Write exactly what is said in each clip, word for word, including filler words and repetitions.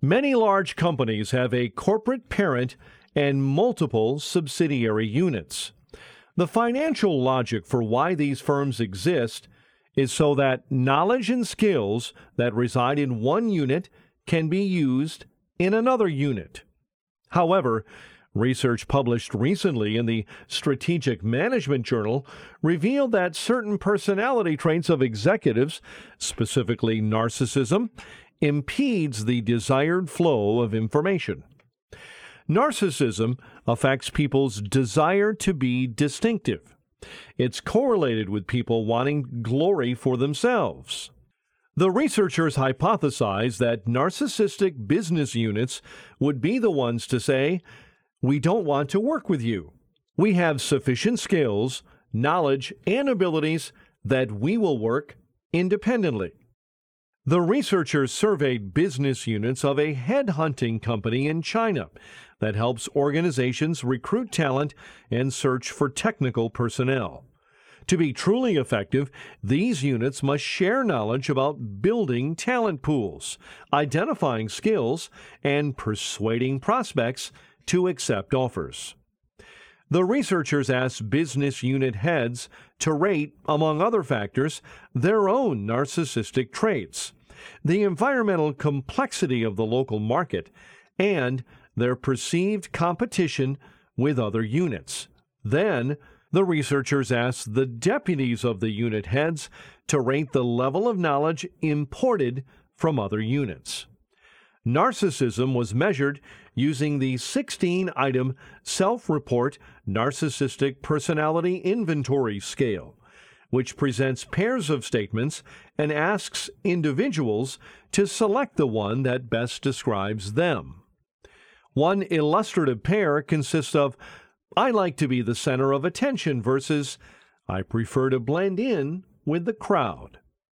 Many large companies have a corporate parent and multiple subsidiary units. The financial logic for why these firms exist is so that knowledge and skills that reside in one unit can be used in another unit. However, research published recently in the Strategic Management Journal revealed that certain personality traits of executives, specifically narcissism, impedes the desired flow of information. Narcissism affects people's desire to be distinctive. It's correlated with people wanting glory for themselves. The researchers hypothesized that narcissistic business units would be the ones to say, "We don't want to work with you. We have sufficient skills, knowledge, and abilities that we will work independently." The researchers surveyed business units of a headhunting company in China that helps organizations recruit talent and search for technical personnel. To be truly effective, these units must share knowledge about building talent pools, identifying skills, and persuading prospects to accept offers. The researchers asked business unit heads to rate, among other factors, their own narcissistic traits, the environmental complexity of the local market, and their perceived competition with other units. Then, the researchers asked the deputies of the unit heads to rate the level of knowledge imported from other units. Narcissism was measured using the sixteen-item self-report Narcissistic Personality Inventory Scale, which presents pairs of statements and asks individuals to select the one that best describes them. One illustrative pair consists of, "I like to be the center of attention" versus, "I prefer to blend in with the crowd."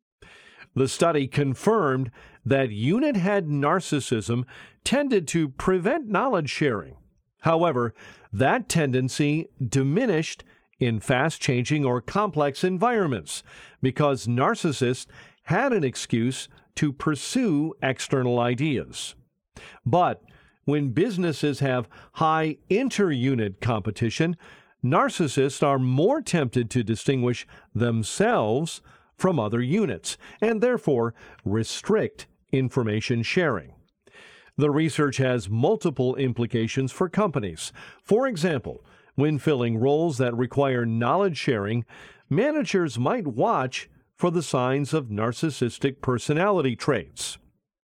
The study confirmed that unit head narcissism tended to prevent knowledge sharing. However, that tendency diminished in fast-changing or complex environments because narcissists had an excuse to pursue external ideas. But when businesses have high inter-unit competition, narcissists are more tempted to distinguish themselves from other units and therefore restrict information sharing. The research has multiple implications for companies. For example, when filling roles that require knowledge sharing, managers might watch for the signs of narcissistic personality traits.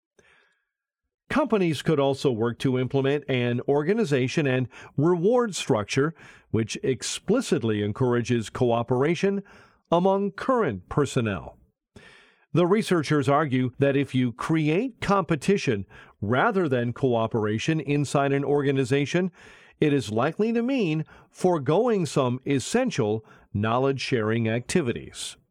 Companies could also work to implement an organization and reward structure which explicitly encourages cooperation among current personnel. The researchers argue that if you create competition rather than cooperation inside an organization, it is likely to mean foregoing some essential knowledge-sharing activities.